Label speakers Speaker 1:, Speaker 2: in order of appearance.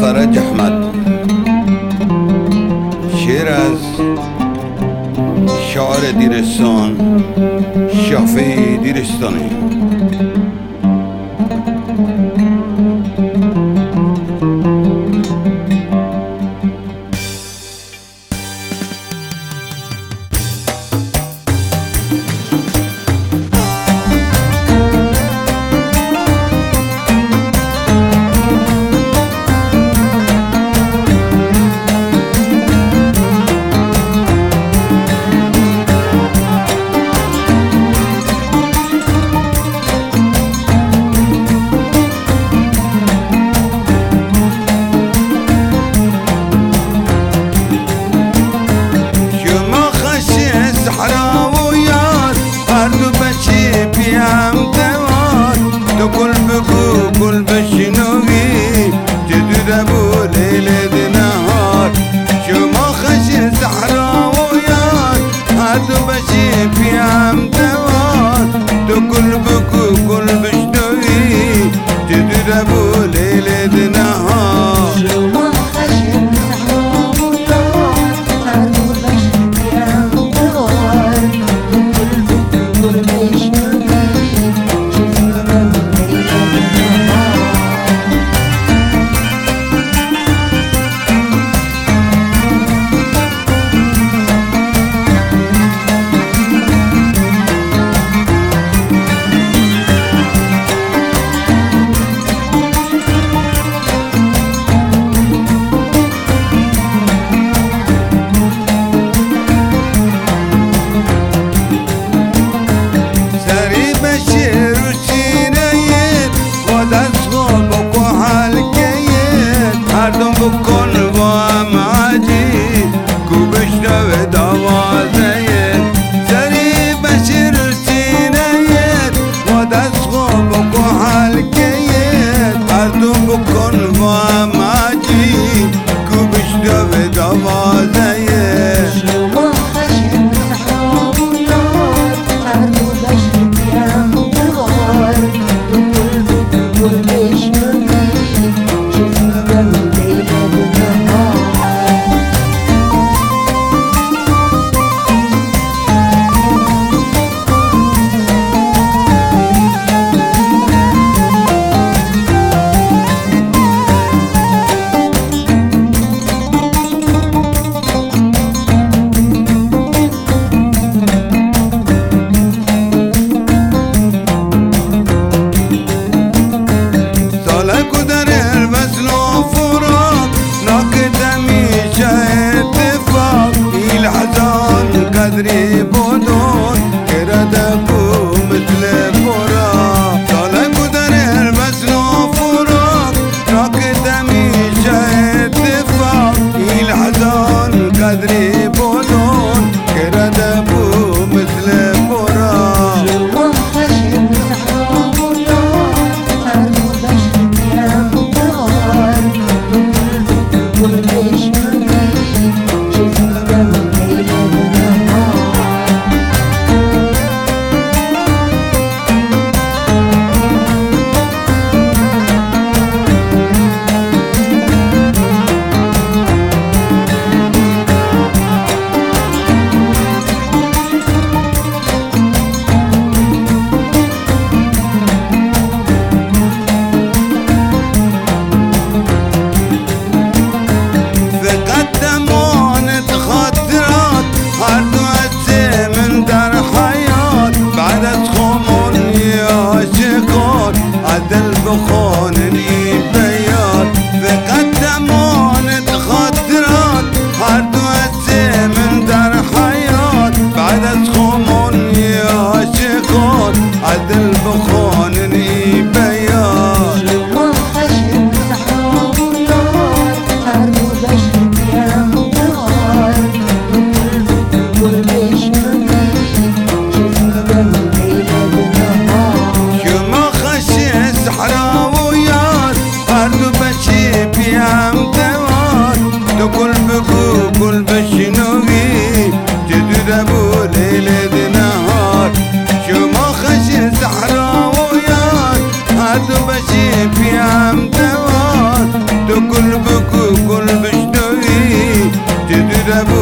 Speaker 1: فرج احمد. شعر از شاعر دیرستان شافعی دیرستانی.
Speaker 2: كل بكو كل بشنوي جدود ابو ليل نهار شو ما خشي صحراء ويار هادو بشي في عم دوار كل بكو كل بشنوي جدود ابو ليل نهار
Speaker 3: شو ما خشي صحراء ويار هادو بشي في عم دوار كل بكو كل بشنوي
Speaker 2: بكل وام عجيب كوبشنا ودوازيت سري بشر سينيت ودسخو بكو حالكيت أردو بكل وام عجيب كوبشنا ودوازيت
Speaker 3: شو ما خشي صحراء ويار أردو بشر في عم دوار كل بكو كل بشنوي شفنا قلبي
Speaker 2: قدري بدون كردكو مثل فراق طالك ودرير بس لو فراق راكدمي شاهد اتفاق الحزان قدري بدون كردكو مثل فراق
Speaker 3: شو ما خشي صحراء ويار أردو بشر في عم دوار كل بشنوي شفنا قلبي
Speaker 2: عدل بخون البيار فقدمون تخدرات هردو هسي من دار حياة بعد تخومون يا شيخون عدل بخون البيار
Speaker 3: شو ما خشي صحراء ويار هردو بشر في عم دوار كل بكو كل بشنوي شفنا قلبي
Speaker 2: صحراء ويار هردو بشي في عم دوار كل بكو كل بشنوي جدود ابو ليل نهار شو ما خشي صحراء ويار هردو بشي في عم دوار كل بكو دبو